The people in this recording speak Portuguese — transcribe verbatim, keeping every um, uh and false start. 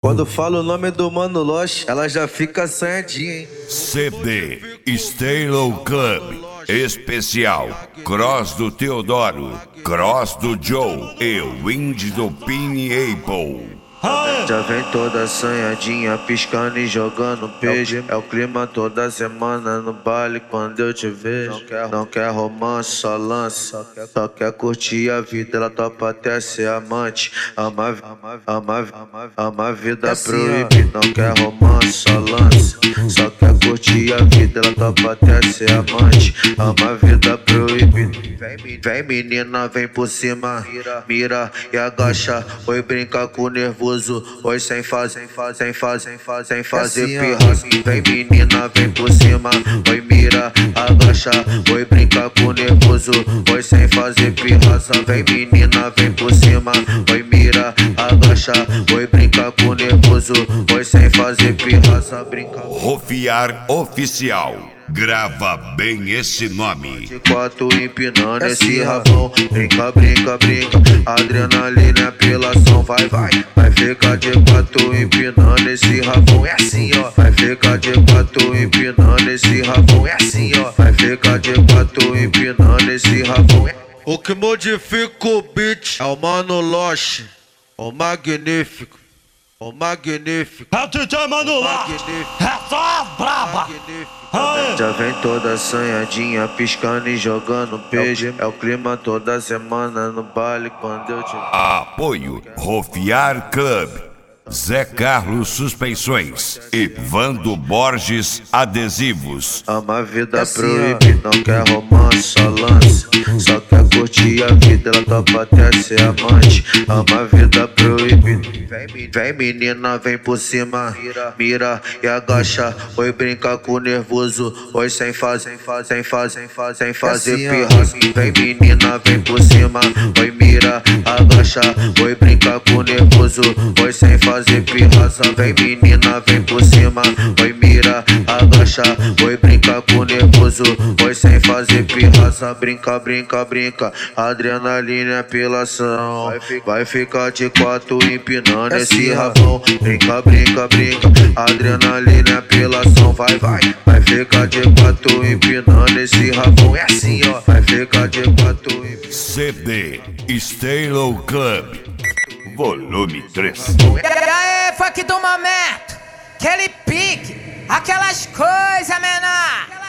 Quando falo o nome do Mano Lost, ela já fica assanhadinha, hein? C D Stylo Club Especial Cross do Teodoro, Cross do Joe e Wind do Pineapple. Já vem toda assanhadinha, piscando e jogando peixe. É o clima toda semana no baile quando eu te vejo. Não quer, não quer romance, só lança. Só quer curtir a vida, ela topa até ser amante. Ama, ama, ama, ama, ama a vida proibida. Não quer romance, só lança. Só quer curtir a vida, ela topa até ser amante. Ama a vida proibida. Vem menina, vem por cima, mira e agacha. Oi, brinca com o nervoso. Oi, sem fazer, sem fazer, sem fazer, sem fazer, sem fazer pirraça. Vem menina, vem por cima. Oi, mira, agacha. Oi, brinca com o nervoso. Oi, sem fazer pirraça. Vem menina, vem por cima. Oi, mira, agacha. Oi, brinca com o nervoso. Oi, sem fazer pirraça, brinca. Rofiar Oficial. Grava bem esse nome. De quatro empinando esse rabão. Brinca, brinca, brinca. Adrenalina, apelação. Vai, vai. Vai ficar de quatro empinando esse rabão. É assim, ó. Vai ficar de quatro empinando esse rabão. É assim, ó. Vai ficar de quatro empinando esse rabão. É... O que modifica o beat é o Mano Lost, o magnífico. O magnífico. É o D J Mano Lost. É só a braba. Já vem toda assanhadinha, piscando e jogando peixe. É o clima toda semana no baile quando eu te... Apoio Rofiar Club, Zé Carlos Suspensões e Vando Borges Adesivos. Ama a vida proibida, não quer romance, só lança. Só quer curtir a vida, ela topa até ser amante. Ama a vida proibida. Vem menina, vem por cima, mira e agacha. Oi, brinca com o nervoso. Oi, sem fazer, sem fazer, sem fazer, sem fazer, sem fazer pirraça. Vem menina, vem por cima. Oi, mira, agacha. Oi, brinca com o nervoso. Oi, sem fazer pirraça. Vem menina, vem por cima. Oi, mira, agacha. Oi, brinca com o nervoso. Oi, sem fazer pirraça. Brinca, brinca, brinca. Adrenalina, apelação. Vai ficar de quatro empinando esse rabão. Brinca, brinca, brinca. Adrenalina, apelação. Vai, vai. Vai ficar de quatro empinando esse rabão. É assim, ó. Vai ficar de quatro empinando. C D Stylo Club Volume três. E aí, funk do momento, aquele pique, aquelas coisas, menor.